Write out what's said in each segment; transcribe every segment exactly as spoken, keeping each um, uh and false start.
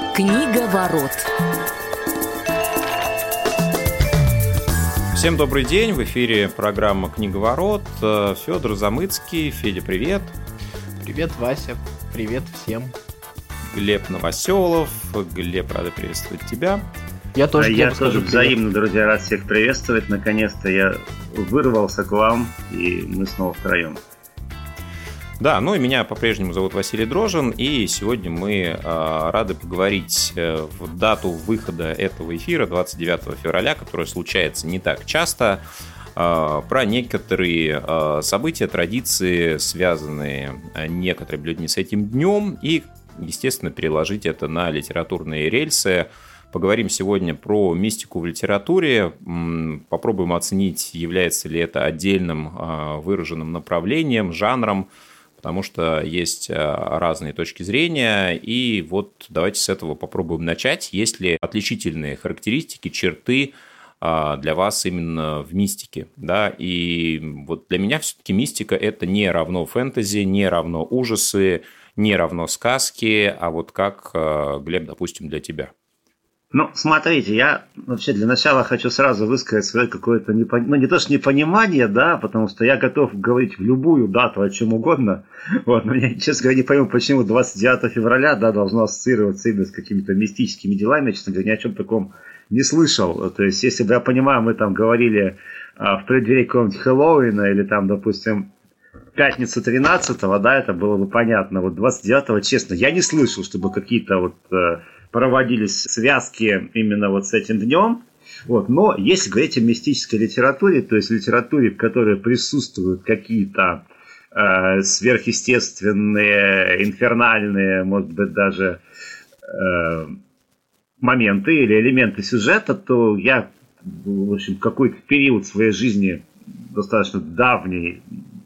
Книга ворот. Всем добрый день, в эфире программа «Книга ворот». Федор Замыцкий. Федя, привет. Привет, Вася. Привет всем. Глеб Новоселов. Глеб, рада приветствовать тебя. Я тоже, а я тоже взаимно, друзья, рад всех приветствовать. Наконец-то я вырвался к вам, и мы снова втроем. Да, ну и меня по-прежнему зовут Василий Дрожин, и сегодня мы э, рады поговорить э, в дату выхода этого эфира, двадцать девятого февраля, которая случается не так часто, э, про некоторые э, события, традиции, связанные э, некоторыми людьми с этим днем, и, естественно, переложить это на литературные рельсы. Поговорим сегодня про мистику в литературе, попробуем оценить, является ли это отдельным э, выраженным направлением, жанром, потому что есть разные точки зрения, и вот давайте с этого попробуем начать. Есть ли отличительные характеристики, черты для вас именно в мистике? Да? И вот для меня все-таки мистика – это не равно фэнтези, не равно ужасы, не равно сказки, а вот как, Глеб, допустим, для тебя? Ну, смотрите, я вообще для начала хочу сразу высказать свое какое-то, непон... ну, не то что непонимание, да, потому что я готов говорить в любую дату о чем угодно, вот, но я, честно говоря, не пойму, почему двадцать девятого февраля, да, должно ассоциироваться именно с какими-то мистическими делами, я, честно говоря, ни о чем таком не слышал, то есть, если бы я понимаю, мы там говорили а, в преддверии какого-нибудь Хэллоуина или там, допустим, пятница тринадцатого, да, это было бы понятно, вот двадцать девятого, честно, я не слышал, чтобы какие-то вот проводились связки именно вот с этим днем. Вот. Но если говорить о мистической литературе, то есть литературе, в которой присутствуют какие-то э, сверхъестественные, инфернальные, может быть, даже э, моменты или элементы сюжета, то я, в общем, какой-то период своей жизни достаточно давний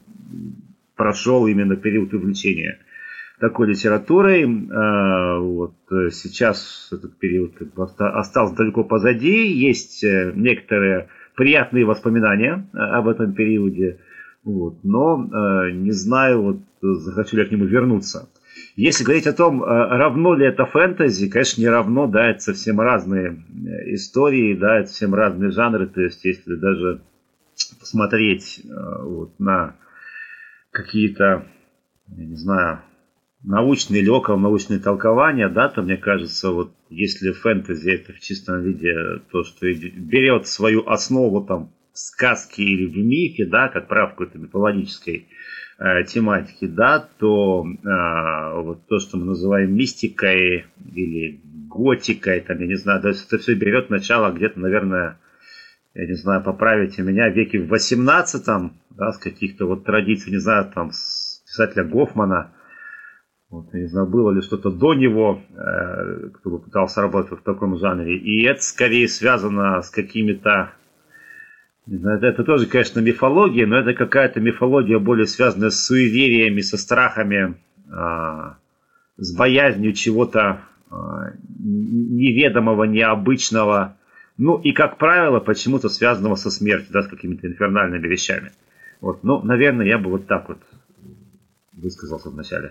прошел именно период увлечения такой литературой. Вот сейчас этот период остался далеко позади. Есть некоторые приятные воспоминания об этом периоде, вот, но не знаю, вот, захочу ли я к нему вернуться. Если говорить о том, равно ли это фэнтези, конечно, не равно, да, это совсем разные истории, да, это совсем разные жанры. То есть, если даже посмотреть вот, на какие-то, я не знаю, научные или околонаучные толкования, да, то мне кажется, вот если фэнтези это в чистом виде то, что берет свою основу там в сказке или в мифе, да, как правило, в какой-то мифологической э, тематике, да, то э, вот то, что мы называем мистикой или готикой, там, я не знаю, то есть это все берет начало где-то, наверное, я не знаю, поправите меня, веке в восемнадцатом, да, с каких-то вот традиций, не знаю, там, с писателя Гофмана. Вот, я не знаю, было ли что-то до него, э, кто бы пытался работать в таком жанре. И это скорее связано с какими-то... Не знаю, это, это тоже, конечно, мифология, но это какая-то мифология более связанная с суевериями, со страхами, э, с боязнью чего-то э, неведомого, необычного. Ну и, как правило, почему-то связанного со смертью, да, с какими-то инфернальными вещами. Вот, ну, наверное, я бы вот так вот высказался вначале.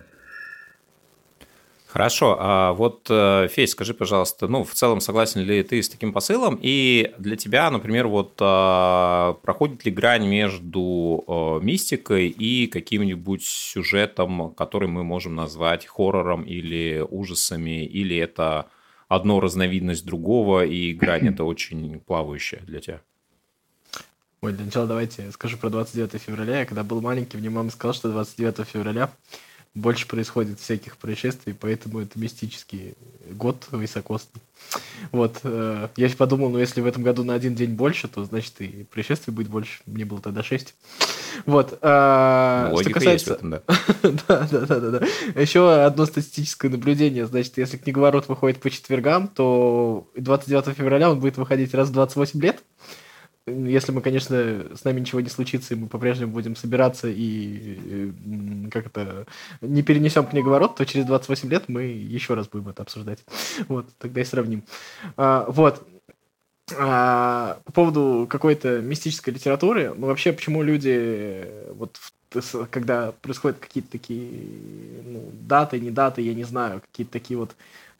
Хорошо, а вот, Федь, скажи, пожалуйста, ну, в целом согласен ли ты с таким посылом? И для тебя, например, вот проходит ли грань между мистикой и каким-нибудь сюжетом, который мы можем назвать хоррором или ужасами, или это одно разновидность другого, и грань это очень плавающая для тебя? Ой, для начала давайте скажу про двадцать девятого февраля. Я когда был маленький, мне мама сказала, что двадцать девятого февраля больше происходит всяких происшествий, поэтому это мистический год високосный. Вот. Я подумал, ну если в этом году на один день больше, то значит и происшествий будет больше. Мне было тогда шесть. Вот. А, логика что касается... есть в этом, да. да, да, да, да, да. Еще одно статистическое наблюдение. Значит, если книговорот выходит по четвергам, то двадцать девятого февраля он будет выходить раз в двадцать восемь лет. Если мы, конечно, с нами ничего не случится, и мы по-прежнему будем собираться и как это не перенесем книговорот, то через двадцать восемь лет мы еще раз будем это обсуждать. Вот, тогда и сравним. А, вот. А, по поводу какой-то мистической литературы, ну вообще, почему люди, вот когда происходят какие-то такие ну, даты, не даты, я не знаю, какие-то такие вот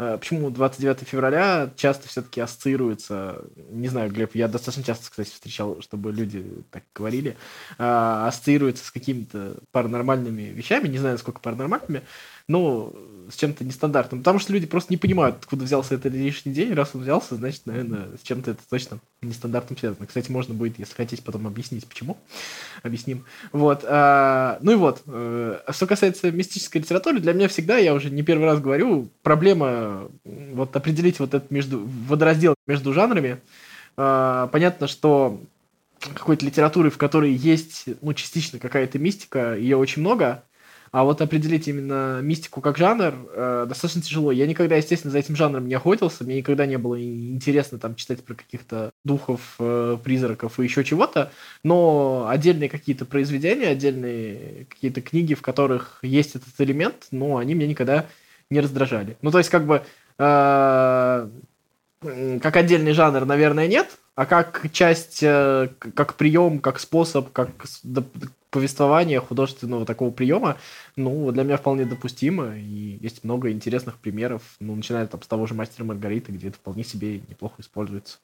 почему двадцать девятое февраля часто все-таки ассоциируется, не знаю, Глеб, я достаточно часто, кстати, встречал, чтобы люди так говорили, ассоциируется с какими-то паранормальными вещами, не знаю, сколько паранормальными, но с чем-то нестандартным, потому что люди просто не понимают, откуда взялся этот лишний день, раз он взялся, значит, наверное, с чем-то это точно нестандартным связано. Кстати, можно будет, если хотите, потом объяснить, почему. Объясним. Вот. А, ну и вот. А, что касается мистической литературы, для меня всегда, я уже не первый раз говорю, проблема вот определить вот этот между, водораздел между жанрами. А, понятно, что какой-то литературы, в которой есть, ну, частично какая-то мистика, ее очень много. А вот определить именно мистику как жанр э, достаточно тяжело. Я никогда, естественно, за этим жанром не охотился. Мне никогда не было интересно там читать про каких-то духов, э, призраков и еще чего-то. Но отдельные какие-то произведения, отдельные какие-то книги, в которых есть этот элемент, ну, они меня никогда не раздражали. Ну, то есть, как бы, э, как отдельный жанр, наверное, нет. А как часть, э, как прием, как способ, как повествование художественного такого приема, ну, для меня вполне допустимо, и есть много интересных примеров, ну, начиная там с того же «Мастера и Маргариты», где это вполне себе неплохо используется.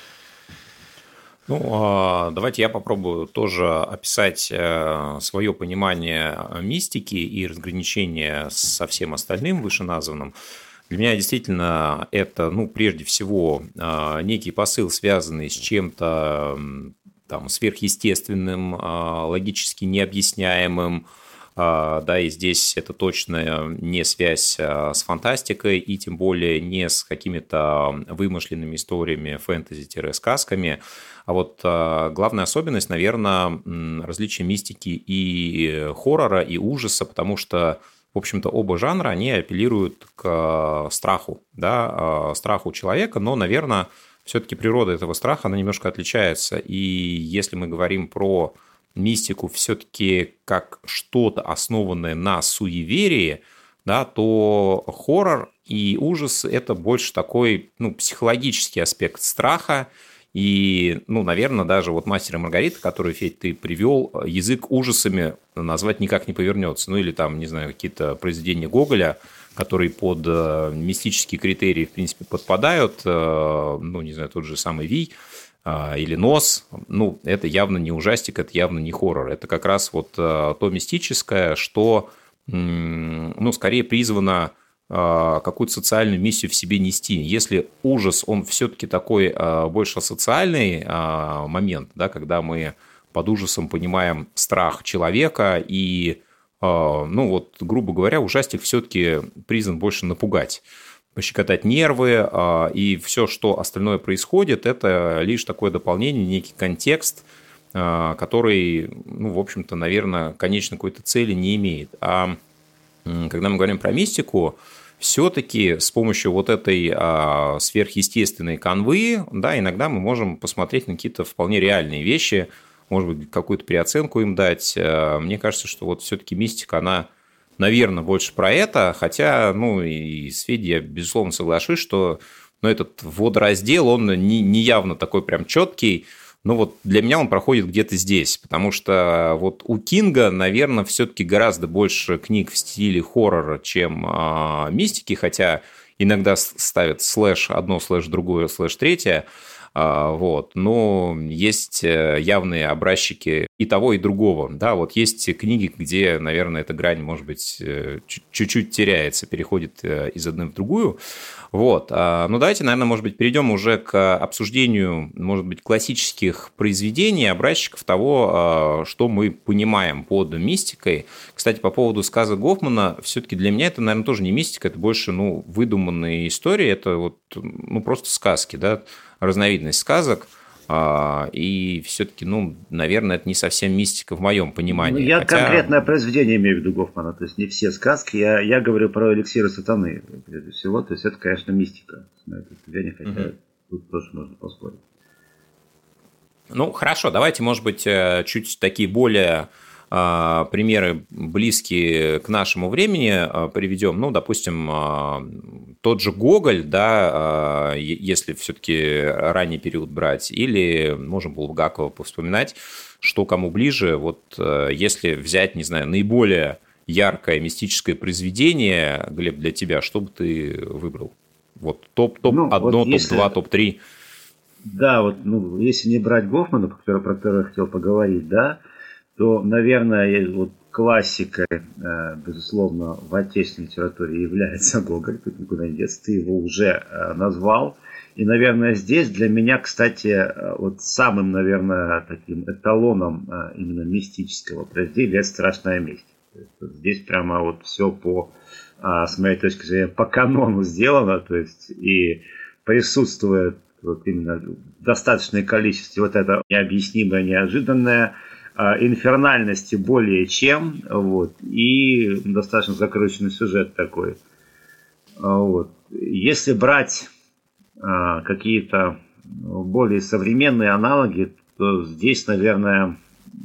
Ну, давайте я попробую тоже описать свое понимание мистики и разграничение со всем остальным вышеназванным. Для меня действительно это, ну, прежде всего, некий посыл, связанный с чем-то там сверхъестественным, логически необъясняемым, да, и здесь это точно не связь с фантастикой, и тем более не с какими-то вымышленными историями, фэнтези-сказками. А вот главная особенность, наверное, различие мистики и хоррора, и ужаса, потому что, в общем-то, оба жанра, они апеллируют к страху, да, страху человека, но, наверное, все-таки природа этого страха, она немножко отличается. И если мы говорим про мистику все-таки как что-то основанное на суеверии, да, то хоррор и ужас – это больше такой, ну, психологический аспект страха. И, ну, наверное, даже вот «Мастер и Маргарита», который, Федь, ты привел, язык ужасами назвать никак не повернется. Ну, или там, не знаю, какие-то произведения Гоголя, которые под мистические критерии, в принципе, подпадают, ну, не знаю, тот же самый «Вий», или «Нос», ну, это явно не ужастик, это явно не хоррор. Это как раз вот то мистическое, что, ну, скорее призвано какую-то социальную миссию в себе нести. Если ужас, он все-таки такой больше социальный момент, да, когда мы под ужасом понимаем страх человека и, ну, вот, грубо говоря, ужастик все-таки призван больше напугать, пощекотать нервы, и все, что остальное происходит, это лишь такое дополнение, некий контекст, который, ну, в общем-то, наверное, конечно, какой-то цели не имеет. А когда мы говорим про мистику, все-таки с помощью вот этой сверхъестественной канвы, да, иногда мы можем посмотреть на какие-то вполне реальные вещи, может быть, какую-то переоценку им дать. Мне кажется, что вот все-таки мистика, она, наверное, больше про это, хотя, ну, и с Федей я, безусловно, соглашусь, что, ну, этот водораздел, он не, не явно такой прям четкий, но вот для меня он проходит где-то здесь, потому что вот у Кинга, наверное, все-таки гораздо больше книг в стиле хоррора, чем э, мистики, хотя иногда ставят слэш одно, слэш другое, слэш третье, вот. Но есть явные образчики и того, и другого. Да, вот есть книги, где, наверное, эта грань, может быть, чуть-чуть теряется, переходит из одной в другую. Вот. Ну, давайте, наверное, может быть, перейдем уже к обсуждению, может быть, классических произведений, образчиков того, что мы понимаем под мистикой. Кстати, по поводу сказок Гофмана, все-таки для меня это, наверное, тоже не мистика, это больше, ну, выдуманные истории, это вот, ну, просто сказки, да, разновидность сказок, и все-таки, ну, наверное, это не совсем мистика в моем понимании. Ну, я Хотя... конкретное произведение имею в виду Гофмана, то есть не все сказки, я, я говорю про эликсиры сатаны, прежде всего, то есть это, конечно, мистика, на это я хотя угу. Тут тоже можно поспорить. Ну, хорошо, давайте, может быть, чуть такие более... примеры, близкие к нашему времени, приведем. Ну, допустим, тот же Гоголь, да, если все-таки ранний период брать, или можем Булгакова повспоминать, что кому ближе. Вот если взять, не знаю, наиболее яркое мистическое произведение, Глеб, для тебя, что бы ты выбрал? Вот топ-топ Ну, одно, вот если- топ-два, топ-три. Да, вот, ну, если не брать Гофмана, про которого, про которого я хотел поговорить, да, то, наверное, я- вот классикой, э, безусловно, в отечественной литературе является Гоголь, тут никуда не деться, ты его уже э, назвал. И, наверное, здесь для меня, кстати, э, вот самым, наверное, таким эталоном э, именно мистического произведения это «Страшная месть». То есть вот здесь прямо вот все по, а, с моей точки зрения, по канону сделано, то есть и присутствует вот именно в достаточное количество вот это необъяснимое, неожиданное, а, инфернальности более чем, вот, и достаточно закрученный сюжет такой. А, вот. Если брать а, какие-то более современные аналоги, то здесь, наверное,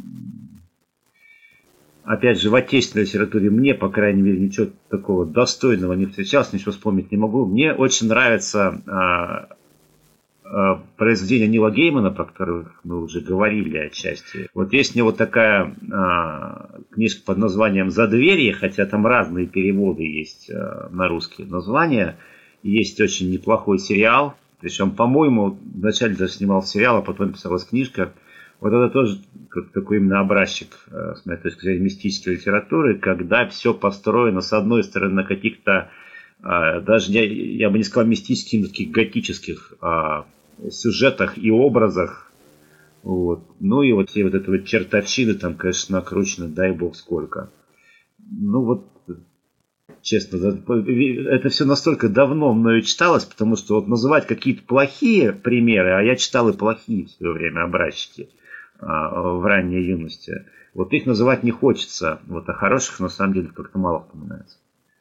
опять же, в отечественной литературе мне, по крайней мере, ничего такого достойного не встречалось, ничего вспомнить не могу. Мне очень нравится а, а, произведение Нила Геймана, про которое мы уже говорили отчасти. Вот есть у него такая а, книжка под названием «Задверье», хотя там разные переводы есть а, на русские названия. Есть очень неплохой сериал, причем, по-моему, вначале даже снимал сериал, а потом писалась книжка. Вот это тоже как такой именно образчик, с моей точки зрения, мистической литературы, когда все построено, с одной стороны, на каких-то, даже я, я бы не сказал мистических, но таких готических сюжетах и образах. Вот. Ну и вот все вот этой вот чертовщины там, конечно, накручено, дай бог сколько. Ну вот, честно, это все настолько давно мною читалось, потому что вот называть какие-то плохие примеры, а я читал и плохие в свое время образчики в ранней юности, вот их называть не хочется, вот, а хороших на самом деле как-то мало вспоминается.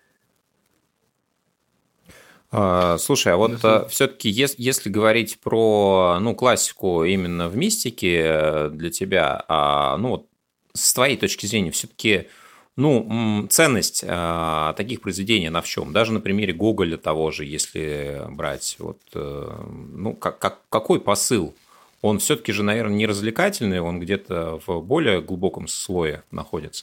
А, слушай, а вот если... все-таки, если, если говорить про, ну, классику именно в мистике для тебя, а, ну, вот с твоей точки зрения, все-таки, ну, ценность а, таких произведений, она в чем? Даже на примере Гоголя того же, если брать, вот, ну, как, как, какой посыл? Он все-таки же, наверное, не развлекательный, он где-то в более глубоком слое находится.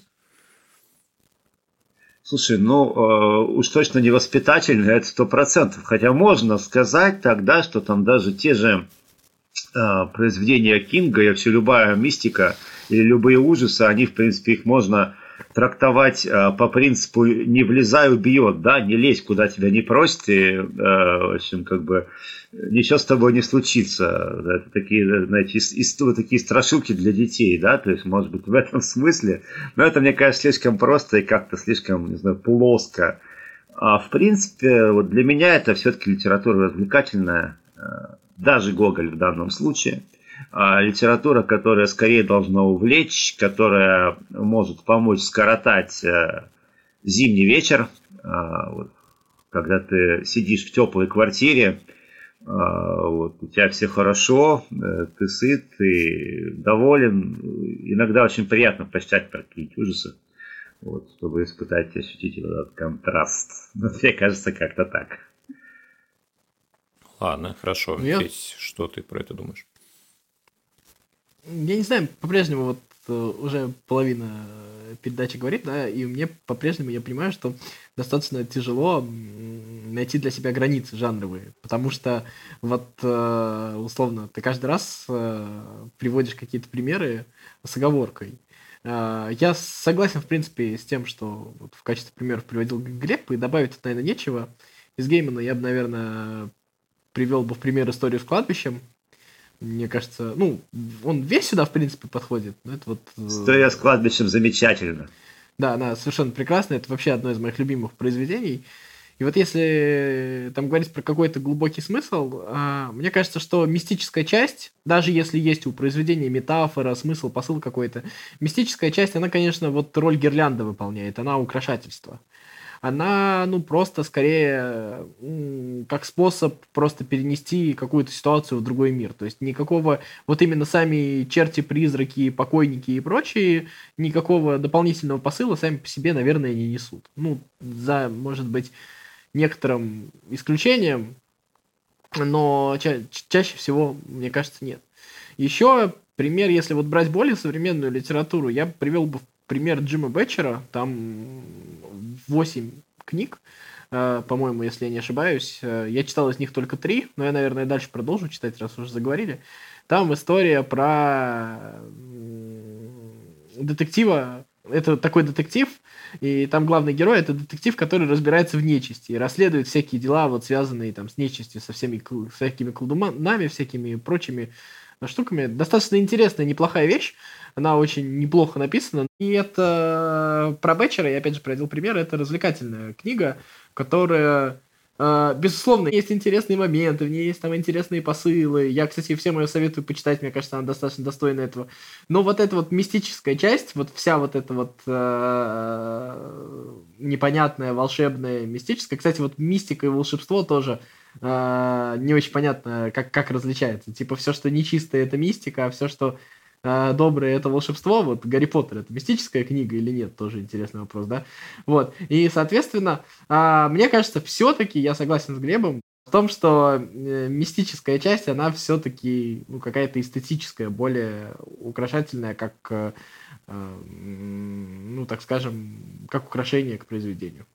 Слушай, ну э, уж точно не воспитательный, это сто процентов. Хотя можно сказать тогда, что там даже те же э, произведения Кинга и вообще любая мистика или любые ужасы, они, в принципе, их можно трактовать э, по принципу «не влезай, убьет», да, не лезь, куда тебя не просят, и, э, в общем, как бы ничего с тобой не случится. Это такие, знаете, истории, такие страшилки для детей, да, то есть, может быть, в этом смысле, но это, мне кажется, слишком просто и как-то слишком, не знаю, плоско. А в принципе, вот для меня это все-таки литература развлекательная, даже Гоголь в данном случае. Литература, которая скорее должна увлечь, которая может помочь скоротать зимний вечер, вот, когда ты сидишь в теплой квартире, вот, у тебя все хорошо, ты сыт, ты доволен. Иногда очень приятно почитать про какие-то ужасы, вот, чтобы испытать, ощутить этот контраст. Мне кажется, как-то так. Ладно, хорошо. Я... Федь, что ты про это думаешь? Я не знаю, по-прежнему вот уже половина передачи говорит, да, и мне по-прежнему, я понимаю, что достаточно тяжело найти для себя границы жанровые, потому что вот условно ты каждый раз приводишь какие-то примеры с оговоркой. Я согласен, в принципе, с тем, что вот в качестве примеров приводил Глеб, и добавить тут, наверное, нечего. Из Геймана я бы, наверное, привел бы в пример историю с кладбищем. Мне кажется, ну, он весь сюда, в принципе, подходит. Но это вот... История с кладбищем замечательно. Да, она совершенно прекрасная. Это вообще одно из моих любимых произведений. И вот если там говорить про какой-то глубокий смысл, мне кажется, что мистическая часть, даже если есть у произведения метафора, смысл, посыл какой-то, мистическая часть, она, конечно, вот роль гирлянды выполняет, она украшательство. Она, ну, просто скорее как способ просто перенести какую-то ситуацию в другой мир. То есть никакого, вот именно сами черти, призраки, покойники и прочие, никакого дополнительного посыла сами по себе, наверное, не несут. Ну, за, может быть, некоторым исключением, но ча- чаще всего, мне кажется, нет. Еще пример, если вот брать более современную литературу, я привел бы пример Джима Бетчера, там восемь книг, по-моему, если я не ошибаюсь. Я читал из них только три, но я, наверное, дальше продолжу читать, раз уже заговорили. Там история про детектива. Это такой детектив, и там главный герой — это детектив, который разбирается в нечисти и расследует всякие дела, вот связанные там с нечистью, со всеми всякими колдунами, всякими прочими штуками. Достаточно интересная, неплохая вещь. Она очень неплохо написана. И это про Бетчера, я опять же приводил пример, это развлекательная книга, которая, э, безусловно, есть интересные моменты, в ней есть там интересные посылы. Я, кстати, всем ее советую почитать, мне кажется, она достаточно достойна этого. Но вот эта вот мистическая часть, вот вся вот эта вот э, непонятная, волшебная, мистическая. Кстати, вот мистика и волшебство тоже э, не очень понятно, как, как различается. Типа все, что нечистое, это мистика, а все, что доброе — это волшебство. Вот Гарри Поттер — это мистическая книга или нет? Тоже интересный вопрос, да? Вот. И, соответственно, мне кажется, все-таки я согласен с Глебом в том, что мистическая часть, она все-таки ну, какая-то эстетическая, более украшательная, как, ну, так скажем, как украшение к произведению.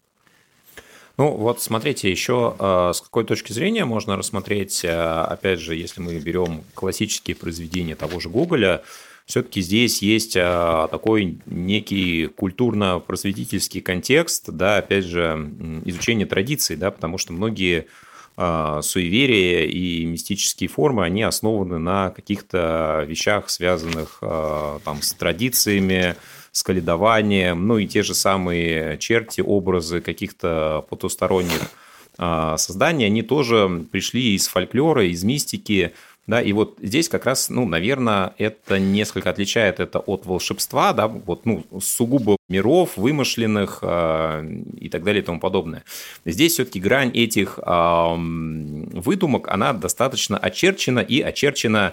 Ну, вот смотрите, еще э, с какой точки зрения можно рассмотреть, э, опять же, если мы берем классические произведения того же Гоголя, все-таки здесь есть э, такой некий культурно-просветительский контекст, да, опять же, изучение традиций, да, потому что многие э, суеверия и мистические формы, они основаны на каких-то вещах, связанных э, там, с традициями, с каледованием, ну и те же самые черти, образы каких-то потусторонних э, созданий, они тоже пришли из фольклора, из мистики, да, и вот здесь как раз, ну, наверное, это несколько отличает это от волшебства, да, вот, ну, сугубо миров, вымышленных э, и так далее и тому подобное. Здесь все-таки грань этих э, выдумок, она достаточно очерчена и очерчена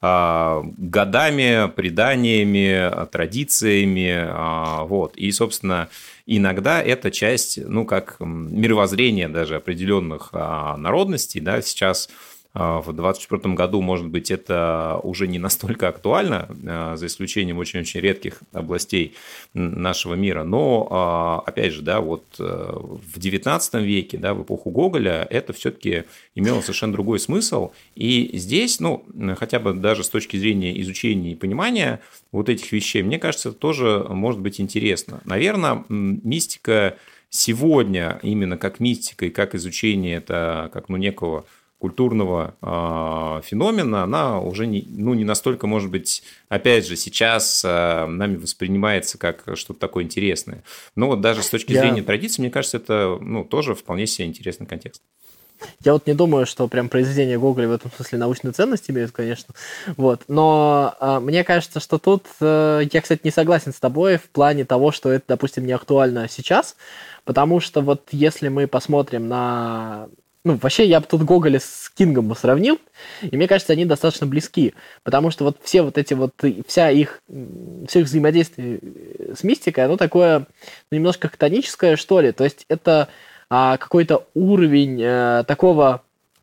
годами, преданиями, традициями, вот, и, собственно, иногда эта часть, ну, как мировоззрение даже определенных народностей, да, сейчас в двадцать четвёртом году, может быть, это уже не настолько актуально, за исключением очень-очень редких областей нашего мира, но, опять же, да, вот в девятнадцатом веке, да, в эпоху Гоголя, это все-таки имело совершенно другой смысл, и здесь, ну, хотя бы даже с точки зрения изучения и понимания вот этих вещей, мне кажется, тоже может быть интересно. Наверное, мистика сегодня, именно как мистика и как изучение, это как, ну, некого культурного э, феномена, она уже не, ну, не настолько, может быть, опять же, сейчас э, нами воспринимается как что-то такое интересное. Но вот даже с точки зрения Я... традиции, мне кажется, это, ну, тоже вполне себе интересный контекст. Я вот не думаю, что прям произведения Гоголя в этом смысле научную ценность имеют, конечно. Вот. Но э, мне кажется, что тут... Э, я, кстати, не согласен с тобой в плане того, что это, допустим, не актуально сейчас, потому что вот если мы посмотрим на... Ну, вообще, я бы тут Гоголя с Кингом бы сравнил, и мне кажется, они достаточно близки, потому что вот все вот эти вот, вся их, все их взаимодействие с мистикой, оно такое, ну, немножко хтоническое, что ли, то есть это а, какой-то уровень а, такого,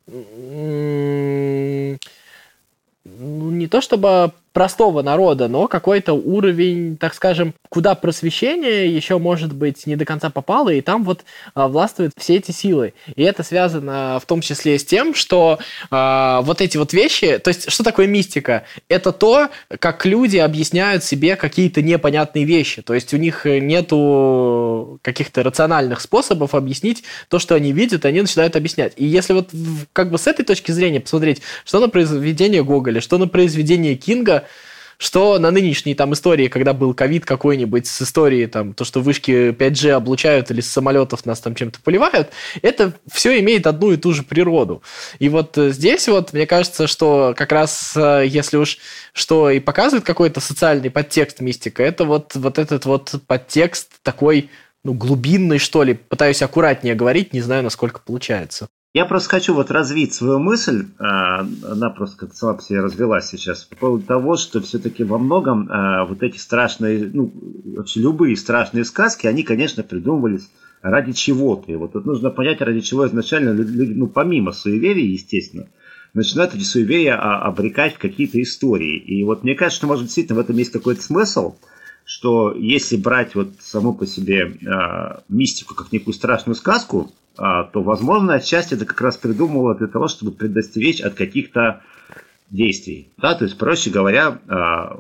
м- ну, не то чтобы простого народа, но какой-то уровень, так скажем, куда просвещение еще, может быть, не до конца попало, и там вот а, властвуют все эти силы. И это связано в том числе с тем, что а, вот эти вот вещи, то есть что такое мистика? Это то, как люди объясняют себе какие-то непонятные вещи. То есть у них нету каких-то рациональных способов объяснить то, что они видят, они начинают объяснять. И если вот как бы с этой точки зрения посмотреть, что на произведение Гоголя, что на произведение Кинга, что на нынешней там истории, когда был ковид какой-нибудь, с историей там, то, что вышки пять джи облучают или с самолетов нас там чем-то поливают, это все имеет одну и ту же природу. И вот здесь вот, мне кажется, что как раз, если уж что и показывает какой-то социальный подтекст мистика, это вот, вот этот вот подтекст такой, ну, глубинный, что ли. Пытаюсь аккуратнее говорить, не знаю, насколько получается. Я просто хочу вот развить свою мысль, она просто как-то сама по себе развелась сейчас, по поводу того, что все-таки во многом вот эти страшные, ну, вообще любые страшные сказки, они, конечно, придумывались ради чего-то. И вот тут нужно понять, ради чего изначально люди, ну, помимо суеверий, естественно, начинают эти суеверия обрекать в какие-то истории. И вот мне кажется, что, может, действительно в этом есть какой-то смысл, что если брать вот саму по себе э, мистику как некую страшную сказку, э, то, возможно, отчасти это как раз придумывало для того, чтобы предостеречь от каких-то действий. Да? То есть, проще говоря, э,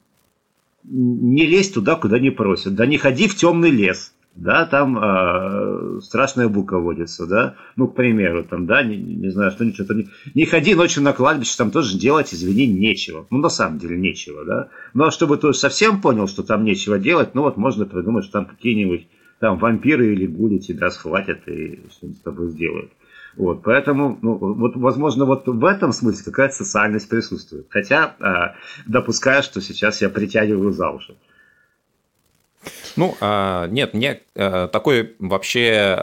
не лезь туда, куда не просят. Да не ходи в темный лес. Да, там э, страшная бука водится, да, ну, к примеру, там, да, не, не знаю, что-нибудь, что-то не, не ходи ночью на кладбище, там тоже делать, извини, нечего, ну, на самом деле, нечего, да, ну, а чтобы ты совсем понял, что там нечего делать, ну, вот можно придумать, что там какие-нибудь, там, вампиры или гули тебя схватят и что-нибудь с тобой сделают, вот, поэтому, ну, вот, возможно, вот в этом смысле какая-то социальность присутствует, хотя, э, допускаю, что сейчас я притягиваю за уши. Ну, нет, мне такой вообще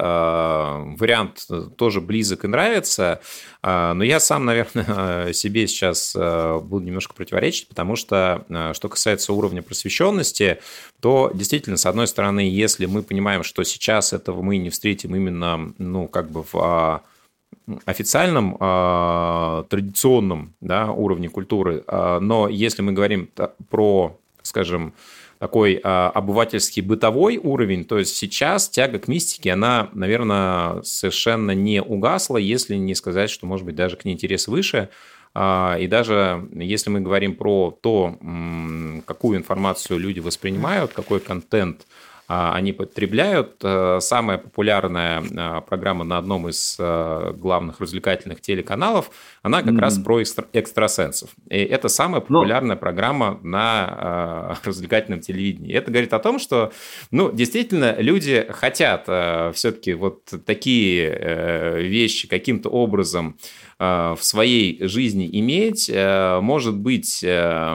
вариант тоже близок и нравится, но я сам, наверное, себе сейчас буду немножко противоречить, потому что, что касается уровня просвещенности, то действительно, с одной стороны, если мы понимаем, что сейчас этого мы не встретим именно, ну, как бы в официальном, традиционном, да, уровне культуры, но если мы говорим про, скажем, такой а, обывательский бытовой уровень, то есть сейчас тяга к мистике, она, наверное, совершенно не угасла, если не сказать, что, может быть, даже к ней интерес выше. А, и даже если мы говорим про то, м, какую информацию люди воспринимают, какой контент а, они потребляют, а, самая популярная а, программа на одном из а, главных развлекательных телеканалов, она как mm-hmm. раз про экстра- экстрасенсов. И это самая популярная no. программа на а, развлекательном телевидении. Это говорит о том, что, ну, действительно, люди хотят а, все-таки вот такие а, вещи каким-то образом а, в своей жизни иметь. А, может быть, а,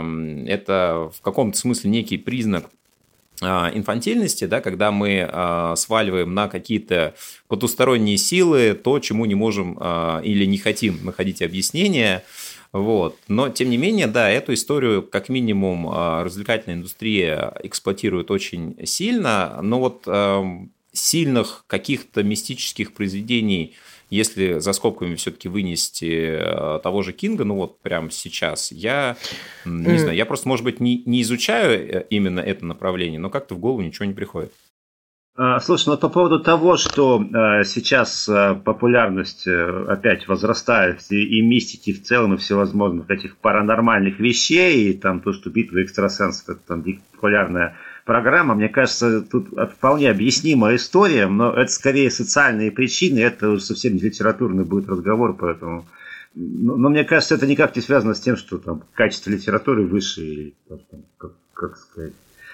это в каком-то смысле некий признак инфантильности, да, когда мы э, сваливаем на какие-то потусторонние силы то, чему не можем э, или не хотим находить объяснение. Вот. Но, тем не менее, да, эту историю, как минимум, э, развлекательная индустрия эксплуатирует очень сильно, но вот э, сильных каких-то мистических произведений, если за скобками все-таки вынести того же Кинга, ну вот прямо сейчас, я не mm. знаю, я просто, может быть, не, не изучаю именно это направление, но как-то в голову ничего не приходит. Слушай, ну по поводу того, что сейчас популярность опять возрастает, и, и мистики в целом, и всевозможных этих паранормальных вещей, и там то, что битва экстрасенсов, это там популярная программа, мне кажется, тут вполне объяснимая история, но это скорее социальные причины, это уже совсем не литературный будет разговор, поэтому... Но, но мне кажется, это никак не связано с тем, что там качество литературы выше, или там, как, как сказать...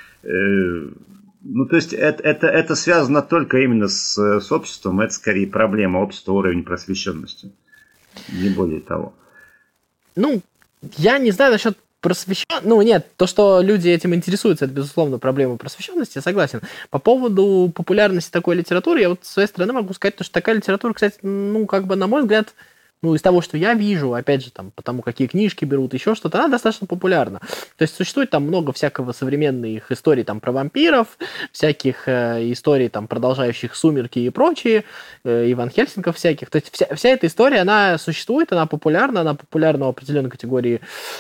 Э, ну, то есть, это, это, это связано только именно с, с обществом, это скорее проблема общества, уровень просвещенности, не более того. Ну, я не знаю насчет просвещенности. Ну, нет, то, что люди этим интересуются, это, безусловно, проблема просвещенности, я согласен. По поводу популярности такой литературы, я вот с своей стороны могу сказать, что такая литература, кстати, ну, как бы, на мой взгляд, ну, из того, что я вижу, опять же, там, потому какие книжки берут, еще что-то, она достаточно популярна. То есть существует там много всякого современных историй там про вампиров, всяких э, историй там, продолжающих «Сумерки» и прочие, э, Иван Хельсингов всяких. То есть вся, вся эта история, она существует, она популярна, она популярна у определенной категории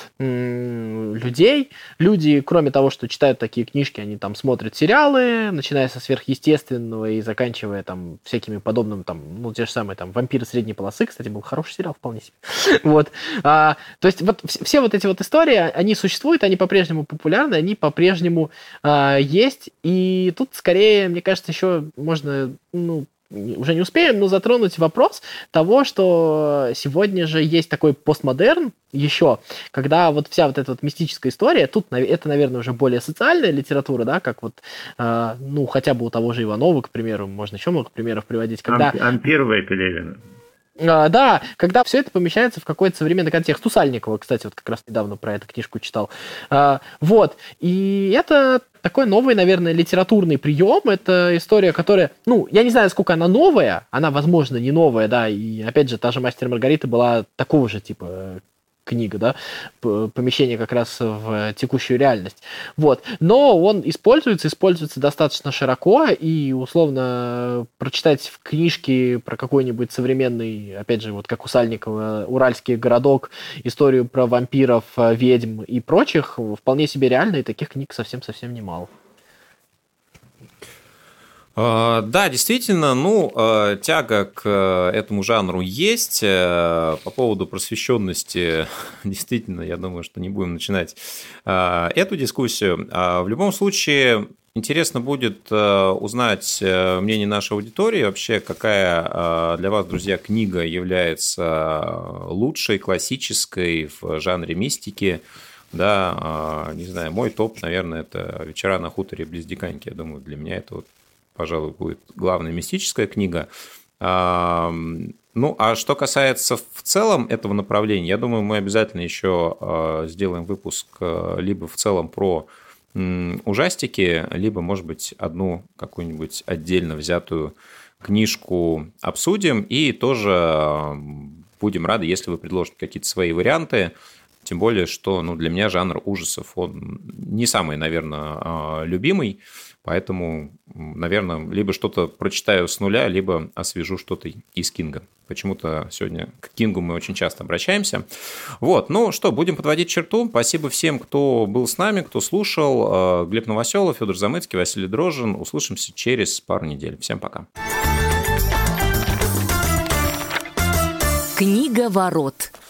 м- людей. Люди, кроме того, что читают такие книжки, они там смотрят сериалы, начиная со сверхъестественного и заканчивая там всякими подобными, там, ну, те же самые там «Вампиры средней полосы», кстати, был хороший сериал, вполне себе. Вот. А, то есть вот все вот эти вот истории, они существуют, они по-прежнему популярны, они по-прежнему а, есть. И тут скорее, мне кажется, еще можно, ну, уже не успеем, но затронуть вопрос того, что сегодня же есть такой постмодерн еще, когда вот вся вот эта вот мистическая история, тут это, наверное, уже более социальная литература, да, как вот, э, ну, хотя бы у того же Иванова, к примеру, можно еще много примеров приводить, когда... Ампирова и Пелевина. А, да, когда все это помещается в какой-то современный контекст. У Сальникова, кстати, вот как раз недавно про эту книжку читал. А, вот. И это такой новый, наверное, литературный прием. Это история, которая, ну, я не знаю, сколько она новая. Она, возможно, не новая, да. И, опять же, та же «Мастер и Маргарита» была такого же типа книга, да, помещение как раз в текущую реальность. Вот. Но он используется, используется достаточно широко, и, условно, прочитать в книжке про какой-нибудь современный, опять же, вот как у Сальникова, уральский городок, историю про вампиров, ведьм и прочих, вполне себе реально, и таких книг совсем-совсем немало. Да, действительно, ну, тяга к этому жанру есть. По поводу просвещенности, действительно, я думаю, что не будем начинать эту дискуссию. В любом случае, интересно будет узнать мнение нашей аудитории, вообще, какая для вас, друзья, книга является лучшей, классической в жанре мистики. Да, не знаю, мой топ, наверное, это «Вечера на хуторе близ Диканьки». Я думаю, для меня это вот, пожалуй, будет главная мистическая книга. Ну, а что касается в целом этого направления, я думаю, мы обязательно еще сделаем выпуск либо в целом про ужастики, либо, может быть, одну какую-нибудь отдельно взятую книжку обсудим. И тоже будем рады, если вы предложите какие-то свои варианты. Тем более, что ну, для меня жанр ужасов, он не самый, наверное, любимый. Поэтому, наверное, либо что-то прочитаю с нуля, либо освежу что-то из Кинга. Почему-то сегодня к Кингу мы очень часто обращаемся. Вот, ну что, будем подводить черту. Спасибо всем, кто был с нами, кто слушал. Глеб Новоселов, Федор Замыцкий, Василий Дрожжин. Услышимся через пару недель. Всем пока. Книга ворот.